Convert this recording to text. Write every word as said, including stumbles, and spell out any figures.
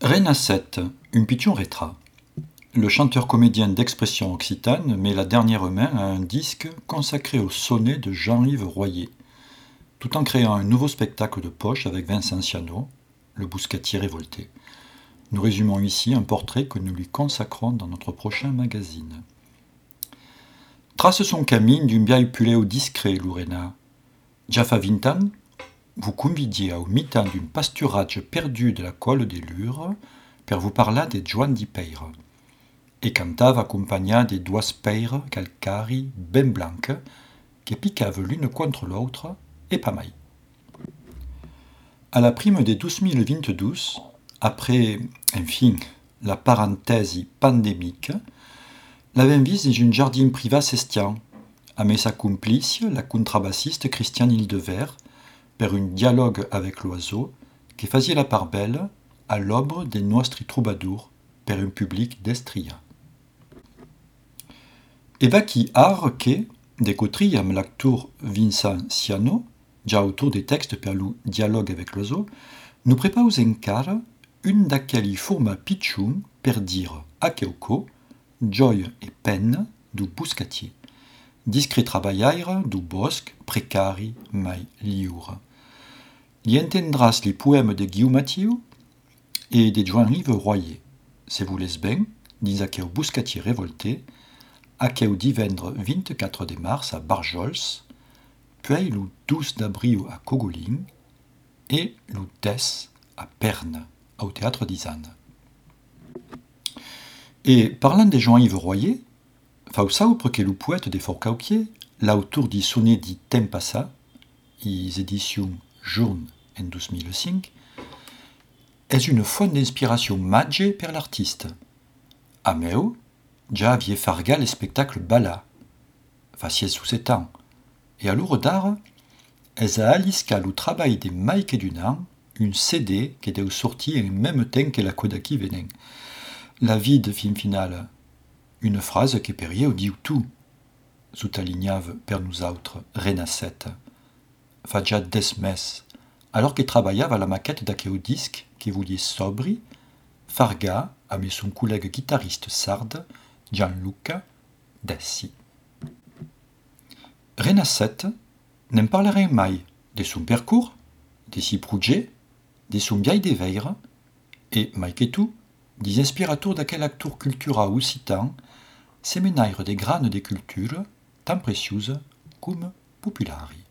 Reina sept, un pichon retra. Le chanteur-comédien d'expression occitane met la dernière main à un disque consacré au sonnet de Jean-Yves Royer, tout en créant un nouveau spectacle de poche avec Vincent Ciano, le bouscatier révolté. Nous résumons ici un portrait que nous lui consacrons dans notre prochain magazine. Trace son camin d'un biai puleu discret, Lorena. Ja fa vingt ans, vous convidiez au mitan d'un pasturatge perdu de la colle des Lures per vous parlar de Joan di Peira, et cantava accompagna des doigts peires calcari ben blancs qui piquaient l'une contre l'autre et pas mal. À la prime des douze mille vingt-deux, après, enfin, la parenthèse pandémique, l'avem vist dans un jardin privat s'estian, avec sa complice, la contrebassiste Christiane Hildevert, per un dialogue avec l'oiseau qui faisait la part belle à l'obre des nostri troubadours per un public d'estria. Et va qui ar que, d'écoutri amb l'acteur Vincent Ciano, ja autour des textes per le dialogue avec l'oiseau, nous préparons encara une d'aquelli forma pitchun per dire a queuco, joy et peine du bouscatier, discret travaillaire du bosc precari mai liure. Li entendras les poèmes de Guillaume Mathieu et de Jean-Yves Royer. Se vous les ben, dins aqueu bouscatier révolté, aqueu divendre vingt-quatre de mars à Barjols, puis le douze d'avril à Cogolin et le dix à Perne, au théâtre d'Isanne. Et parlant de Jean-Yves Royer, fa saupre que le poète de Forcauquier, l'auteur du sonnet dit Tempassa, les éditions Journe en douze mille cinq, est une fonte d'inspiration magée per l'artiste. A meu, ja aviez farga le spectacle Bala, faciès sous ses temps, et à l'heure d'art, es a alisca le travail de Mike Dunan, une C D qui était sortie en même temps que la Kodaki venen. La vie de film final, une phrase qui periait au dit tout, sous-alignave per nous autres, Reina sept, fa ja des mes, alors qu'il travaillait à la maquette d'aqueu disque qui voulait sobri, farga avec son collègue guitariste sarde, Gianluca Dessi. Reina sept n'en parlerait mai de son parcours, de ses projets, de son biais de veire, et, mai que tout, des inspirateurs d'aquel acteur cultura occitan, séminaire des granes de culture, tant précieuses comme populari.